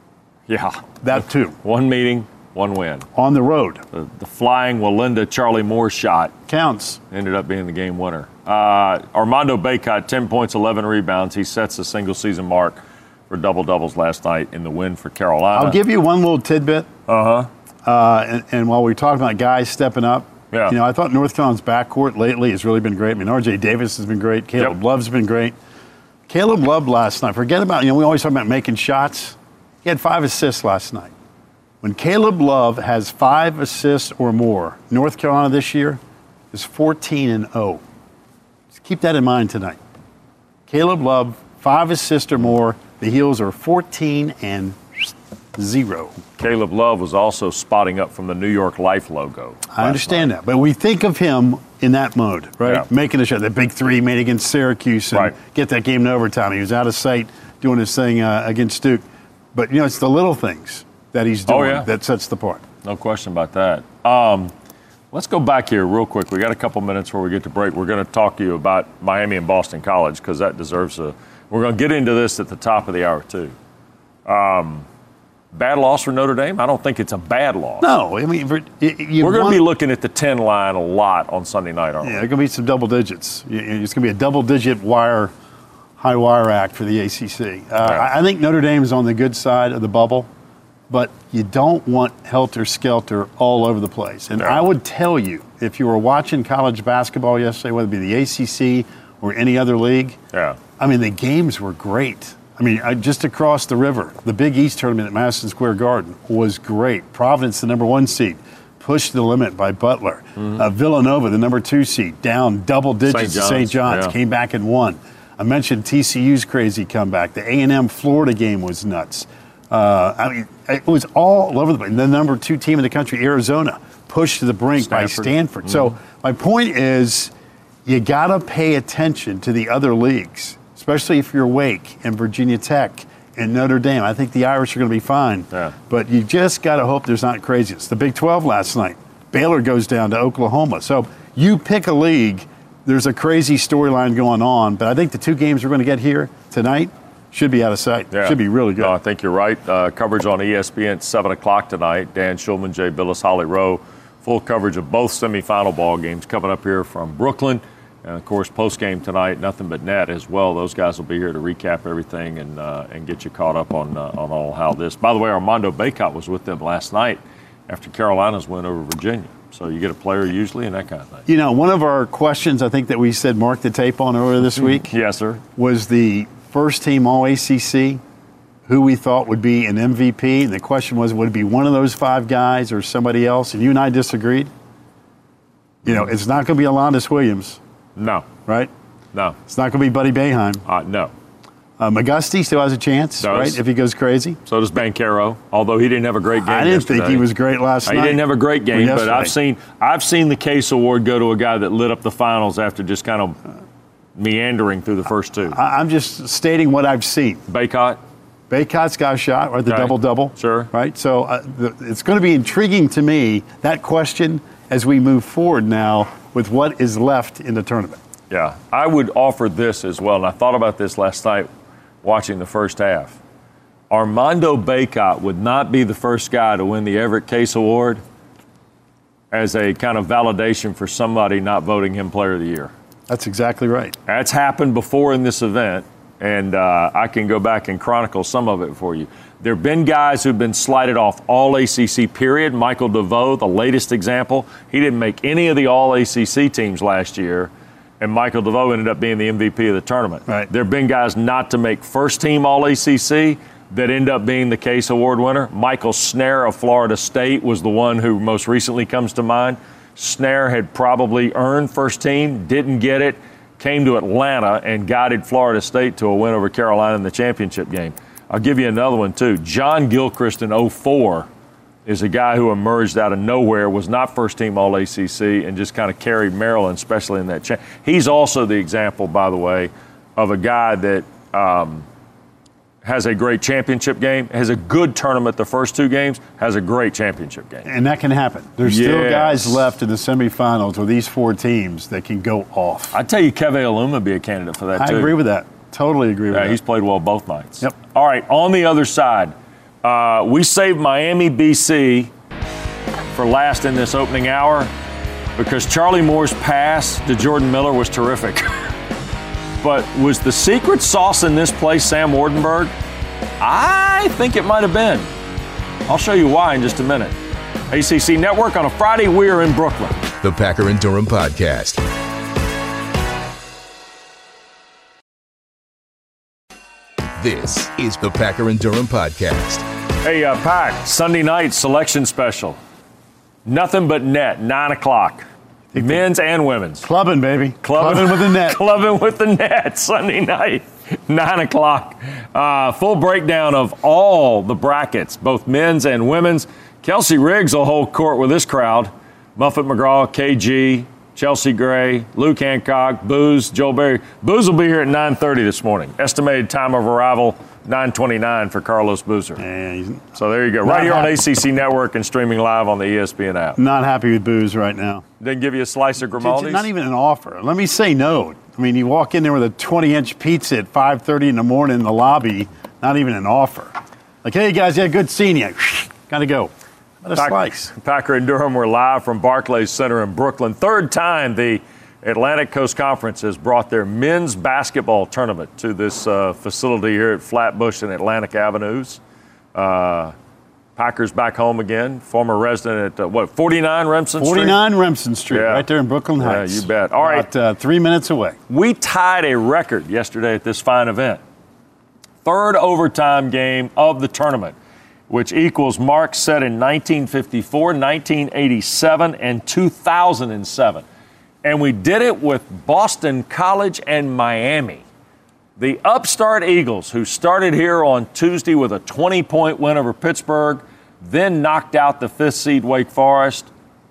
Yeah. That, too. One meeting, one win. On the road. The, the flying Walinda Charlie Moore shot. Counts. Ended up being the game winner. Uh, Armando Bacot, ten points, eleven rebounds. He sets the single-season mark for double-doubles last night in the win for Carolina. I'll give you one little tidbit. Uh-huh. Uh, and, and while we're talking about guys stepping up, yeah. you know, I thought North Carolina's backcourt lately has really been great. I mean, R J Davis has been great. Caleb yep. Love's been great. Caleb Love last night, forget about, you know, we always talk about making shots. He had five assists last night. When Caleb Love has five assists or more, North Carolina this year is fourteen and oh. Just keep that in mind tonight. Caleb Love, five assists or more. The Heels are fourteen and zero. Caleb Love was also spotting up from the New York Life logo. I understand night. that, but we think of him in that mode, right? Yeah. Making a shot, the big three made against Syracuse and right. get that game in overtime. He was out of sight doing his thing uh, against Duke. But, you know, it's the little things that he's doing oh, yeah. that sets the part. No question about that. Um, let's go back here real quick. We got a couple minutes before we get to break. We're going to talk to you about Miami and Boston College because that deserves a – we're going to get into this at the top of the hour, too. Um Bad loss for Notre Dame? I don't think it's a bad loss. No, I mean, you we're going to be looking at the ten line a lot on Sunday night, aren't we? Yeah, there's going to be some double digits. It's going to be a double-digit wire, high wire act for the A C C. Uh, yeah. I think Notre Dame is on the good side of the bubble, but you don't want helter-skelter all over the place. And yeah. I would tell you, if you were watching college basketball yesterday, whether it be the A C C or any other league, yeah. I mean, the games were great. I mean, just across the river, the Big East tournament at Madison Square Garden was great. Providence, the number one seed, pushed the limit by Butler. Mm-hmm. Uh, Villanova, the number two seed, down double digits to Saint John's, yeah. came back and won. I mentioned T C U's crazy comeback. The A and M Florida game was nuts. Uh, I mean, it was all over the place. The number two team in the country, Arizona, pushed to the brink Stanford. by Stanford. Mm-hmm. So my point is, you got to pay attention to the other leagues. Especially if you're Wake and Virginia Tech and Notre Dame. I think the Irish are going to be fine. Yeah. But you just got to hope there's not craziness. The Big twelve last night, Baylor goes down to Oklahoma. So you pick a league, there's a crazy storyline going on. But I think the two games we're going to get here tonight should be out of sight. Yeah. Should be really good. No, I think you're right. Uh, coverage on E S P N at seven o'clock tonight. Dan Schulman, Jay Billis, Holly Rowe. Full coverage of both semifinal ball games coming up here from Brooklyn. And, of course, post-game tonight, nothing but net as well. Those guys will be here to recap everything and uh, and get you caught up on uh, on all how this. By the way, Armando Bacot was with them last night after Carolina's win over Virginia. So you get a player usually and that kind of thing. You know, one of our questions I think that we said mark the tape on earlier this week yes, sir. was the first-team All-A C C, who we thought would be an M V P. And the question was, would it be one of those five guys or somebody else? And you and I disagreed. You know, it's not going to be Alondas Williams. No. Right? No. It's not going to be Buddy Boeheim. Uh, no. Uh, McGusty still has a chance, Does. right, if he goes crazy. So does Banchero, although he didn't have a great game I didn't yesterday. think he was great last he night. He didn't have a great game, but yesterday. I've seen I've seen the Case Award go to a guy that lit up the finals after just kind of meandering through the first two. I, I'm just stating what I've seen. Baycott? Baycott's got a shot, or the Okay. double-double. Sure. Right? So uh, the, it's going to be intriguing to me, that question, as we move forward now with what is left in the tournament. Yeah. I would offer this as well, and I thought about this last night watching the first half. Armando Baycott would not be the first guy to win the Everett Case Award as a kind of validation for somebody not voting him Player of the Year. That's exactly right. That's happened before in this event, and uh, I can go back and chronicle some of it for you. There have been guys who've been slighted off all A C C, period. Michael DeVoe, the latest example. He didn't make any of the all A C C teams last year, and Michael DeVoe ended up being the M V P of the tournament. Right. There have been guys not to make first-team all A C C that end up being the Case Award winner. Michael Snare of Florida State was the one who most recently comes to mind. Snare had probably earned first team, didn't get it, came to Atlanta and guided Florida State to a win over Carolina in the championship game. I'll give you another one, too. John Gilchrist in oh four is a guy who emerged out of nowhere, was not first-team all A C C, and just kind of carried Maryland, especially in that cha- He's also the example, by the way, of a guy that um, has a great championship game, has a good tournament the first two games, has a great championship game. And that can happen. There's still Yes. guys left in the semifinals with these four teams that can go off. I tell you, Keve Aluma would be a candidate for that, I too. agree with that. Totally agree with Yeah, that. he's played well both nights. Yep. All right, on the other side, uh, we saved Miami, B C for last in this opening hour because Charlie Moore's pass to Jordan Miller was terrific. But was the secret sauce in this play Sam Wardenberg? I think it might have been. I'll show you why in just a minute. A C C Network on a Friday, we are in Brooklyn. The Packer and Durham Podcast. This is the Packer and Durham Podcast. Hey, uh, Pack, Sunday night selection special. Nothing but net, nine o'clock. Men's and women's. Clubbing, baby. Clubbing, Clubbing with the net. Clubbing with the net, Sunday night, nine o'clock. Uh, full breakdown of all the brackets, both men's and women's. Kelsey Riggs will hold court with this crowd. Muffet McGraw, K G, Chelsea Gray, Luke Hancock, Booze, Joel Berry. Booze will be here at nine thirty this morning. Estimated time of arrival, nine twenty-nine for Carlos Boozer. And So there you go. Right here on A C C Network and streaming live on the E S P N app. not happy with Booze right now. Didn't give you a slice of Grimaldi's? Not even an offer. Let me say no. I mean, you walk in there with a twenty-inch pizza at five thirty in the morning in the lobby, not even an offer. Like, hey, guys, yeah, good seeing you. Got to go. What a Pack- slice. Packer and Durham, we're live from Barclays Center in Brooklyn. Third time the Atlantic Coast Conference has brought their men's basketball tournament to this uh, facility here at Flatbush and Atlantic Avenues. Uh, Packers back home again. Former resident at, uh, what, forty-nine Remsen Street? forty-nine Remsen Street, Yeah. right there in Brooklyn Yeah, Heights. you bet. All right. About, uh, three minutes away. We tied a record yesterday at this fine event. Third overtime game of the tournament, which equals marks set in nineteen fifty-four, nineteen eighty-seven, and two thousand seven. And we did it with Boston College and Miami. The upstart Eagles, who started here on Tuesday with a twenty-point win over Pittsburgh, then knocked out the fifth seed Wake Forest,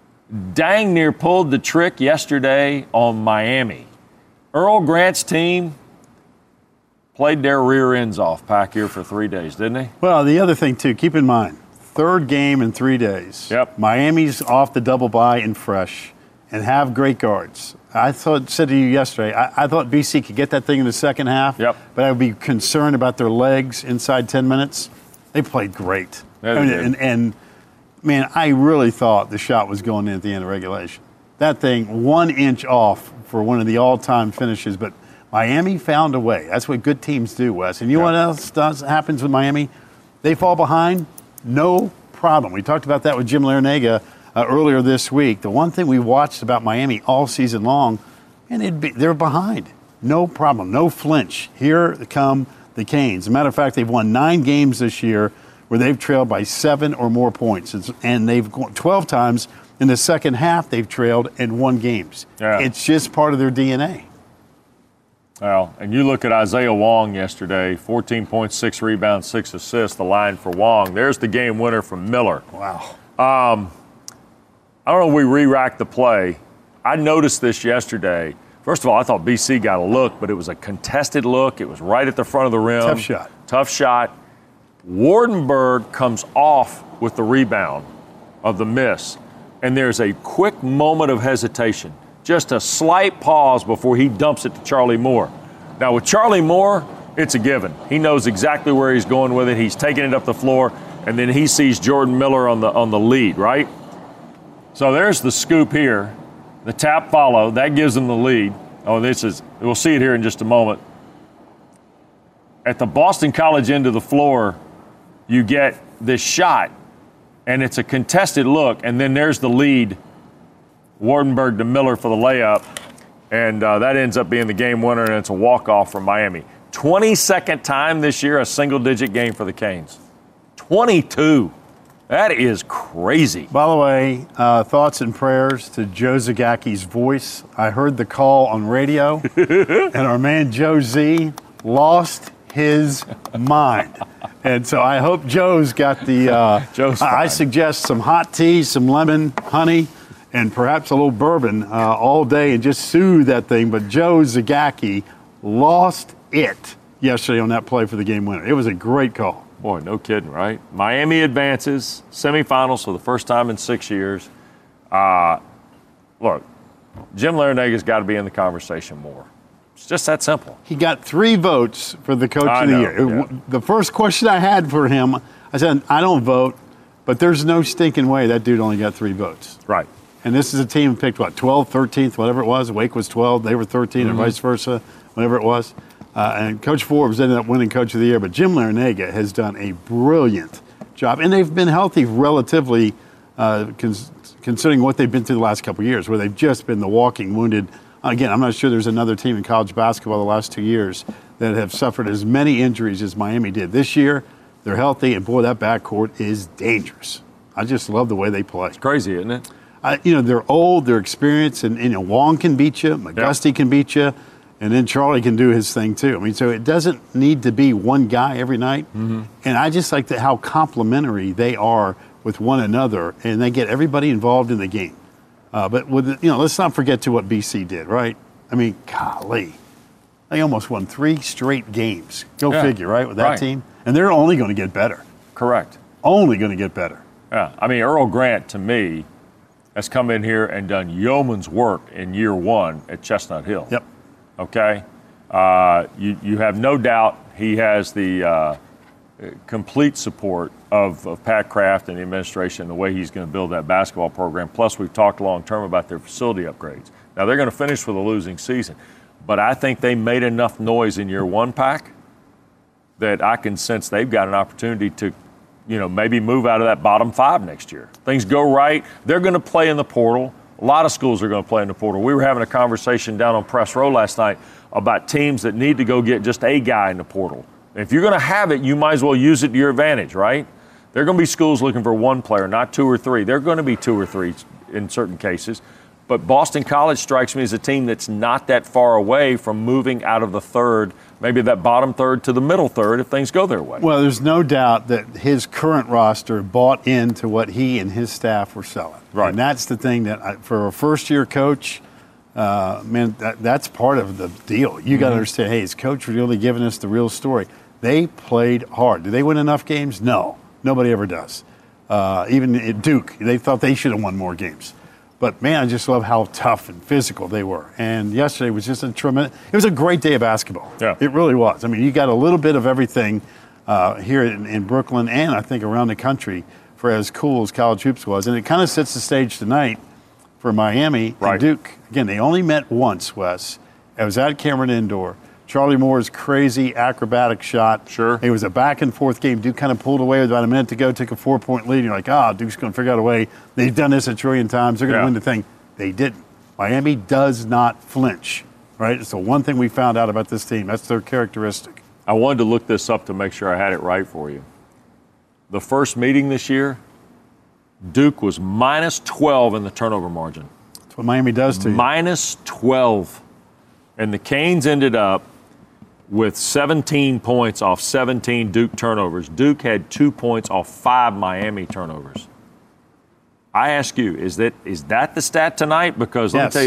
dang near pulled the trick yesterday on Miami. Earl Grant's team played their rear ends off, Pack, here for three days, didn't he? Well, the other thing, too, keep in mind, third game in three days. Yep. Miami's off the double bye and fresh and have great guards. I thought, said to you yesterday, I, I thought B C could get that thing in the second half, Yep. but I would be concerned about their legs inside ten minutes. They played great. Yeah, they I mean, did. and, and, man, I really thought the shot was going in at the end of regulation. That thing, one inch off for one of the all-time finishes, but Miami found a way. That's what good teams do, Wes. And you know Yeah. what else does happens with Miami? They fall behind, no problem. We talked about that with Jim Larinaga uh, earlier this week. The one thing we watched about Miami all season long, and they'd be, they're behind. No problem, no flinch. Here come the Canes. As a matter of fact, they've won nine games this year where they've trailed by seven or more points. It's, and they've gone twelve times in the second half they've trailed and won games. Yeah. It's just part of their D N A. Well, and you look at Isaiah Wong yesterday, fourteen points, six rebounds, six assists, the line for Wong. There's the game winner from Miller. Wow. I don't know if we re-racked the play. I noticed this yesterday. First of all, I thought B C got a look, but it was a contested look. It was right at the front of the rim. Tough shot. Tough shot. Wardenberg comes off with the rebound of the miss, and there's a quick moment of hesitation, just a slight pause before he dumps it to Charlie Moore. Now, with Charlie Moore, it's a given. He knows exactly where he's going with it. He's taking it up the floor, and then he sees Jordan Miller on the on the lead, right? So there's the scoop here. The tap follow, that gives them the lead. Oh, this is, we'll see it here in just a moment. At the Boston College end of the floor, you get this shot, and it's a contested look, and then there's the lead, Wardenberg to Miller for the layup, and uh, that ends up being the game winner, and it's a walk-off from Miami. twenty-second time this year, a single-digit game for the Canes. twenty-two. That is crazy. By the way, uh, thoughts and prayers to Joe Zagaki's voice. I heard the call on radio, and our man Joe Z lost his mind. And so I hope Joe's got the, uh, Joe's I, I fine. suggest some hot tea, some lemon, honey, and perhaps a little bourbon uh, all day and just soothe that thing. But Joe Zagaki lost it yesterday on that play for the game winner. It was a great call. Boy, no kidding, right? Miami advances, semifinals for the first time in six years. Uh, look, Jim Larenega's got to be in the conversation more. It's just that simple. He got three votes for the coach I of the know, year. yeah. The first question I had for him, I said, I don't vote, but there's no stinking way that dude only got three votes. Right. And this is a team who picked, what, twelfth, thirteenth, whatever it was. Wake was twelve, they were thirteen, Mm-hmm. or vice versa, whatever it was. Uh, and Coach Forbes ended up winning Coach of the Year, but Jim Larenega has done a brilliant job. And they've been healthy relatively, uh, cons- considering what they've been through the last couple of years, where they've just been the walking wounded. Again, I'm not sure there's another team in college basketball the last two years that have suffered as many injuries as Miami did. This year, they're healthy, and boy, that backcourt is dangerous. I just love the way they play. Crazy, isn't it? Uh, you know, they're old, they're experienced, and, and you know, Wong can beat you, McGusty Yeah. can beat you, and then Charlie can do his thing too. I mean, so it doesn't need to be one guy every night. Mm-hmm. And I just like the, how complementary they are with one another, and they get everybody involved in the game. Uh, but with the, you know, let's not forget to what B C did, right? I mean, golly, they almost won three straight games. Go Yeah. figure, right, with that Right. team, and they're only going to get better. Correct. Only going to get better. Yeah. I mean, Earl Grant, to me, has come in here and done yeoman's work in year one at Chestnut Hill. Yep. Okay? Uh, you, you have no doubt he has the uh, complete support of, of Pat Kraft and the administration and the way he's going to build that basketball program. Plus, we've talked long term about their facility upgrades. Now, they're going to finish with a losing season, but I think they made enough noise in year one, Pack, that I can sense they've got an opportunity to, you know, maybe move out of that bottom five next year. Things go right. They're going to play in the portal. A lot of schools are going to play in the portal. We were having a conversation down on Press Row last night about teams that need to go get just a guy in the portal. If you're going to have it, you might as well use it to your advantage, right? There are going to be schools looking for one player, not two or three. They're going to be two or three in certain cases. But Boston College strikes me as a team that's not that far away from moving out of the third, maybe that bottom third to the middle third if things go their way. Well, there's no doubt that his current roster bought into what he and his staff were selling. Right. And that's the thing that, I, for a first-year coach, uh, man, that, that's part of the deal. You got to understand, hey, is Coach really giving us the real story? They played hard. Did they win enough games? No. Nobody ever does. Uh, even at Duke, they thought they should have won more games. But, man, I just love how tough and physical they were. And yesterday was just a tremendous – it was a great day of basketball. Yeah. It really was. I mean, you got a little bit of everything uh, here in, in Brooklyn and, I think, around the country for as cool as college hoops was. And it kind of sets the stage tonight for Miami Right. and Duke. Again, they only met once, Wes. It was at Cameron Indoor. Charlie Moore's crazy acrobatic shot. Sure. It was a back-and-forth game. Duke kind of pulled away with about a minute to go, took a four-point lead. You're like, ah, oh, Duke's going to figure out a way. They've done this a trillion times. They're going to Yeah. win the thing. They didn't. Miami does not flinch, right? It's the one thing we found out about this team. That's their characteristic. I wanted to look this up to make sure I had it right for you. The first meeting this year, Duke was minus twelve in the turnover margin. That's what Miami does to you. Minus twelve. And the Canes ended up with seventeen points off seventeen Duke turnovers. Duke had two points off five Miami turnovers. I ask you, is that is that the stat tonight? Because let Yes. me tell you this,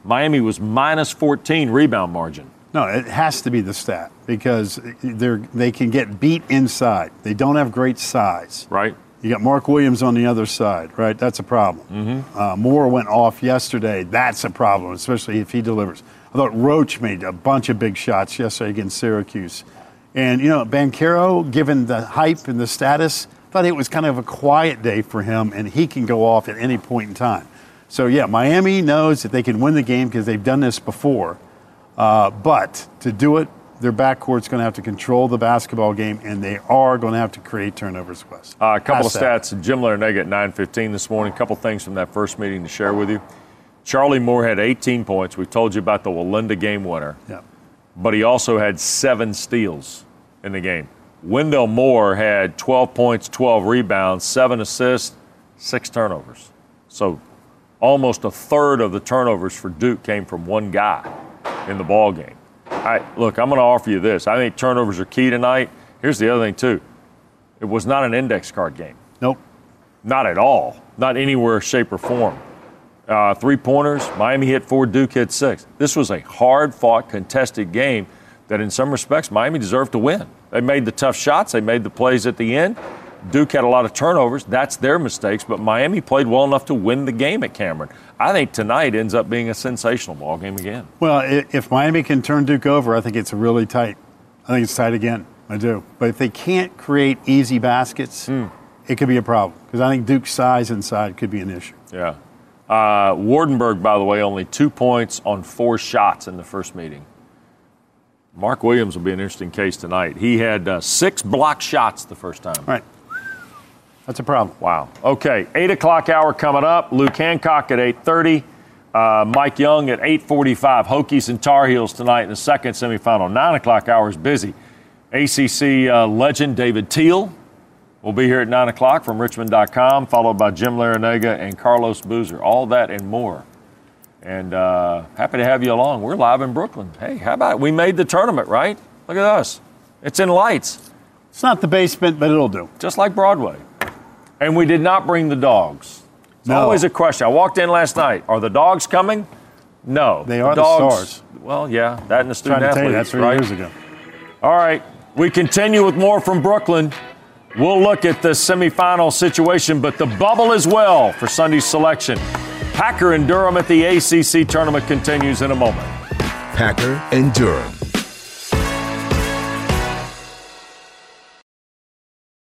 Miami was minus fourteen rebound margin. No, it has to be the stat because they're they can get beat inside. They don't have great size. Right. You got Mark Williams on the other side, right? That's a problem. Mm-hmm. Uh, Moore went off yesterday. That's a problem, especially if he delivers. I thought Roach made a bunch of big shots yesterday against Syracuse. And, you know, Banchero, given the hype and the status, thought it was kind of a quiet day for him, and he can go off at any point in time. So, yeah, Miami knows that they can win the game because they've done this before. Uh, but to do it, their backcourt's going to have to control the basketball game, and they are going to have to create turnovers, Wes. Uh, a couple Pass of that. stats. Jim Larinaga at nine fifteen this morning. A couple things from that first meeting to share with you. Charlie Moore had eighteen points. We told you about the Walinda game winner. Yeah. But he also had seven steals in the game. Wendell Moore had twelve points, twelve rebounds, seven assists, six turnovers. So almost a third of the turnovers for Duke came from one guy in the ball game. I, look, I'm going to offer you this. I think turnovers are key tonight. Here's the other thing, too. It was not an index card game. Nope. Not at all. Not anywhere, shape, or form. Uh, three-pointers, Miami hit four, Duke hit six. This was a hard-fought, contested game that in some respects Miami deserved to win. They made the tough shots. They made the plays at the end. Duke had a lot of turnovers. That's their mistakes, but Miami played well enough to win the game at Cameron. I think tonight ends up being a sensational ball game again. Well, i- if Miami can turn Duke over, I think it's really tight. I think it's tight again. I do. But if they can't create easy baskets, Mm. it could be a problem because I think Duke's size inside could be an issue. Yeah. Uh, Wardenberg, by the way, only two points on four shots in the first meeting. Mark Williams will be an interesting case tonight. He had uh, six block shots the first time. Right. That's a problem. Wow. Okay, eight o'clock hour coming up. Luke Hancock at eight thirty. Uh, Mike Young at eight forty-five. Hokies and Tar Heels tonight in the second semifinal. nine o'clock hour is busy. A C C uh, legend David Teal will be here at nine o'clock from Richmond dot com, followed by Jim Larinaga and Carlos Boozer. All that and more. And uh, happy to have you along. We're live in Brooklyn. Hey, how about it? We made the tournament, right? Look at us. It's in lights. It's not the basement, but it'll do. Just like Broadway. And we did not bring the dogs. It's No. always a question. I walked in last night. Are the dogs coming? No. They are the dogs, stars. Well, yeah, that and the student Trying to tell you that athletes, three right? years ago. All right. We continue with more from Brooklyn. We'll look at the semifinal situation, but the bubble as well for Sunday's selection. Packer and Durham at the A C C tournament continues in a moment. Packer and Durham